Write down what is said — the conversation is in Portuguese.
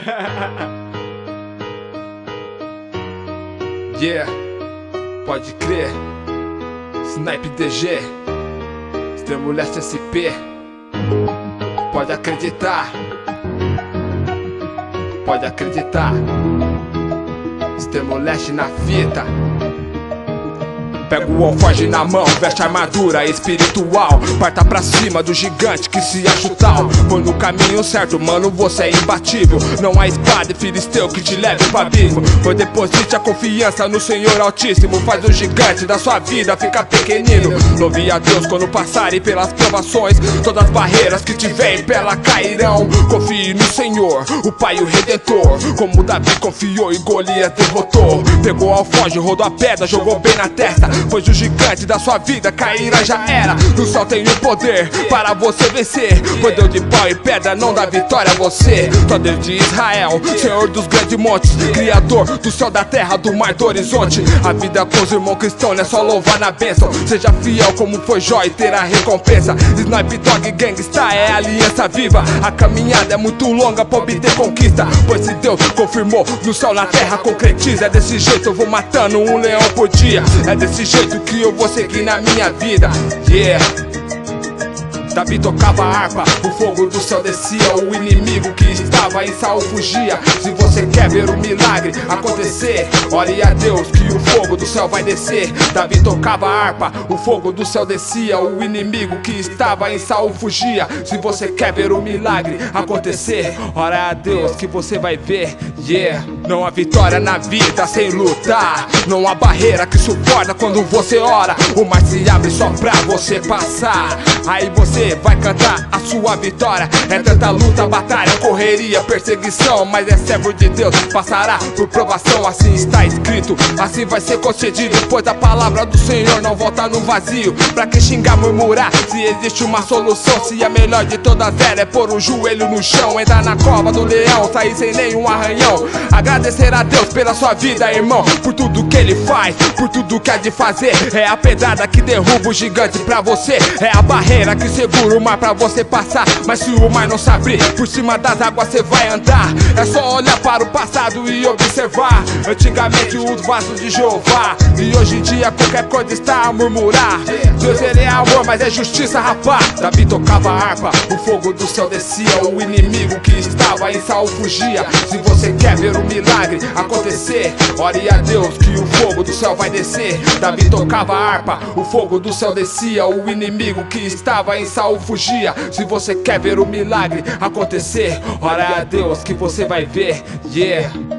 Yeah, pode crer. Snipe DG, Extremo Leste SP. Pode acreditar. Pode acreditar. Extremo Leste na fita. Pega o alforje na mão, veste a armadura espiritual. Parta pra cima do gigante que se acha tal. Põe no caminho certo, mano, você é imbatível. Não há espada e filisteu que te leve pra abismo. Pois deposite a confiança no Senhor Altíssimo. Faz o gigante da sua vida ficar pequenino. Louve a Deus quando passarem pelas provações. Todas as barreiras que te vêm pela cairão. Confie no Senhor, o Pai e o Redentor. Como Davi confiou e Golias derrotou. Pegou o alforje, rodou a pedra, jogou bem na testa. Pois o gigante da sua vida cairá já era. No sol tem o poder para você vencer. Pois Deus de pau e pedra não dá vitória a você. Só Deus de Israel, Senhor dos grandes montes, Criador do céu, da terra, do mar, do horizonte. A vida com os irmãos cristãos não é só louvar na bênção. Seja fiel como foi Jó e terá recompensa. Snipe Dog Gangsta é aliança viva. A caminhada é muito longa pra obter conquista. Pois se Deus confirmou no céu, na terra concretiza. É desse jeito eu vou matando um leão por dia. É desse jeito que eu vou seguir na minha vida. Yeah. Davi tocava a harpa, o fogo do céu descia. O inimigo que estava em Saul fugia. Se você quer ver o milagre acontecer, ore a Deus que o fogo do céu vai descer. Davi tocava a harpa, o fogo do céu descia. O inimigo que estava em Saul fugia. Se você quer ver o milagre acontecer, ore a Deus que você vai ver. Yeah. Não há vitória na vida sem lutar. Não há barreira que suporta quando você ora. O mar se abre só pra você passar. Aí você vai cantar a sua vitória. É tanta luta, batalha, correria, perseguição. Mas é servo de Deus, passará por provação. Assim está escrito, assim vai ser concedido. Pois a palavra do Senhor não volta no vazio. Pra que xingar, murmurar, se existe uma solução. Se a melhor de todas é pôr o joelho no chão. Entrar na cova do leão, sair sem nenhum arranhão. Agradecer a Deus pela sua vida, irmão. Por tudo que Ele faz, por tudo que há de fazer. É a pedrada que derruba o gigante pra você. É a barreira que segura o mar pra você passar. Mas se o mar não se abrir, por cima das águas você vai andar. É só olhar para o passado e observar. Antigamente os vasos de Jeová, e hoje em dia qualquer coisa está a murmurar. Deus ele é amor, mas é justiça, rapaz. Davi tocava a harpa, o fogo do céu descia. O inimigo que estava em Saul fugia. Se você quer ver o milagre acontecer, ore a Deus que o fogo do céu vai descer. Davi tocava a harpa, o fogo do céu descia. O inimigo que estava em Saul fugia. Se você quer ver o milagre acontecer, ora a Deus que você vai ver. Yeah.